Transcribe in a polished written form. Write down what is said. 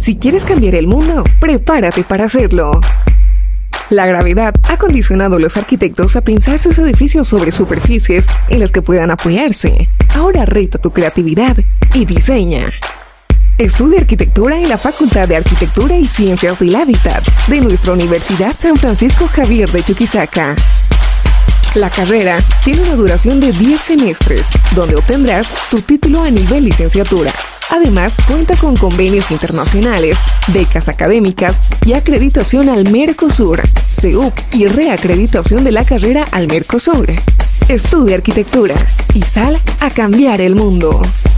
Si quieres cambiar el mundo, prepárate para hacerlo. La gravedad ha condicionado a los arquitectos a pensar sus edificios sobre superficies en las que puedan apoyarse. Ahora reta tu creatividad y diseña. Estudia arquitectura en la Facultad de Arquitectura y Ciencias del Hábitat de nuestra Universidad San Francisco Javier de Chuquisaca. La carrera tiene una duración de 10 semestres, donde obtendrás tu título a nivel licenciatura. Además, cuenta con convenios internacionales, becas académicas y acreditación al Mercosur, CEUC y reacreditación de la carrera al Mercosur. Estudia arquitectura y sal a cambiar el mundo.